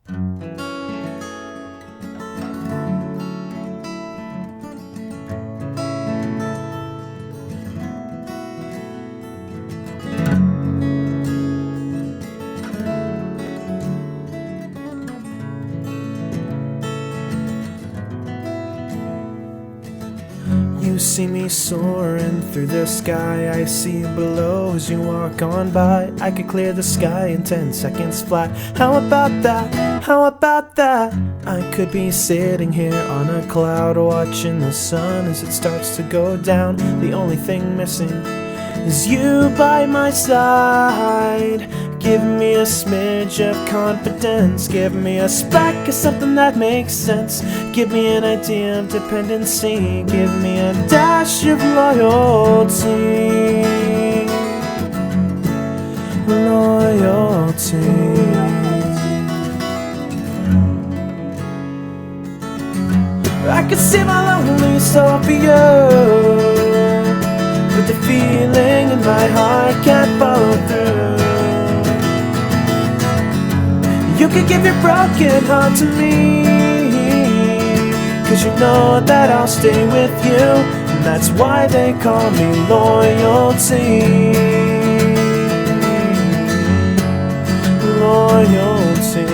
You see me soaring through the sky, I see you below as you walk on by. I could clear the sky in 10 seconds flat. How about that? How about that? I could be sitting here on a cloud, watching the sun as it starts to go down. The only thing missing is you by my side. Give me a smidge of confidence, give me a speck of something that makes sense. Give me an idea of dependency, give me a dash of loyalty. Loyalty. I could see my lonely soul for you, but the feeling in my heart can't follow through. You could give your broken heart to me, 'cause you know that I'll stay with you, and that's why they call me loyalty. Loyalty.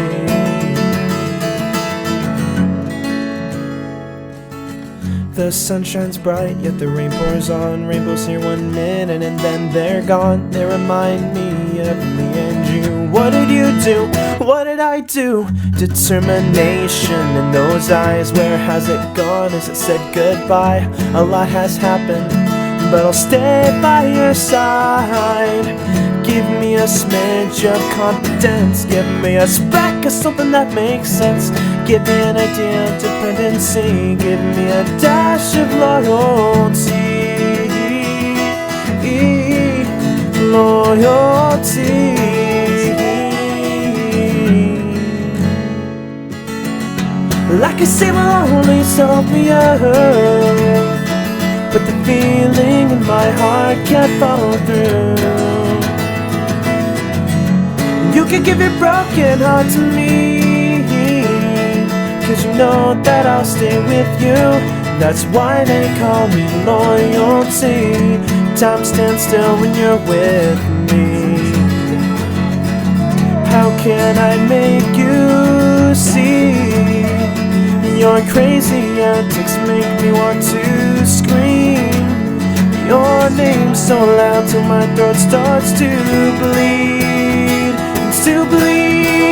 The sun shines bright, yet the rain pours on. Rainbows here 1 minute and then they're gone. They remind me of me and you. What did you do? What did I do? Determination in those eyes. Where has it gone? Has it said goodbye? A lot has happened, but I'll stay by your side. Give me a smidge of confidence, give me a speck of something that makes sense. Give me an idea of dependency, give me a dash of loyalty. Loyalty. Like I say, my only soul for you, but the feeling in my heart can't follow through. You can give your broken heart to me, 'cause you know that I'll stay with you. That's why they call me loyalty. Time stands still when you're with me. How can I make you see? Your crazy antics make me want to scream your name so loud till my throat starts to bleed. To bleed.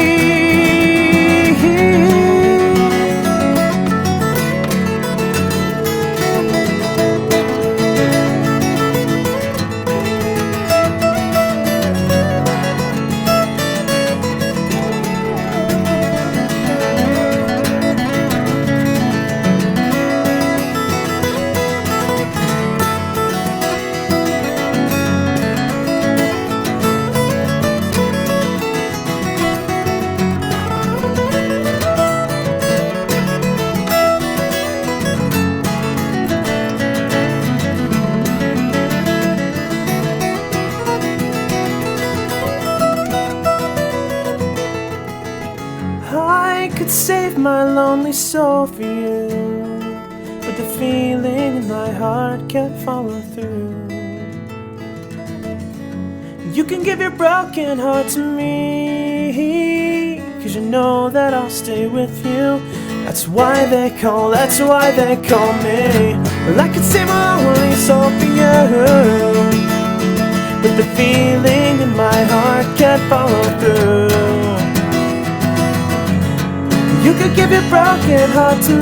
I could save my lonely soul for you, but the feeling in my heart can't follow through. You can give your broken heart to me, 'cause you know that I'll stay with you. That's why they call me. Well, I could save my lonely soul for you, but the feeling in my heart can't follow through. You could give your broken heart to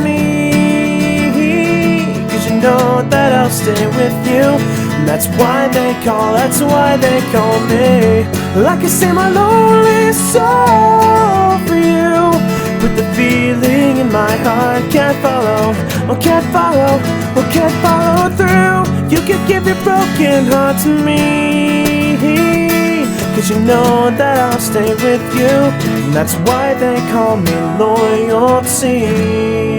me, 'cause you know that I'll stay with you. And that's why they call me. Like I say, my lonely soul for you, but the feeling in my heart can't follow through. You could give your broken heart to me, 'cause you know that I'll stay with you. And that's why they call me loyalty.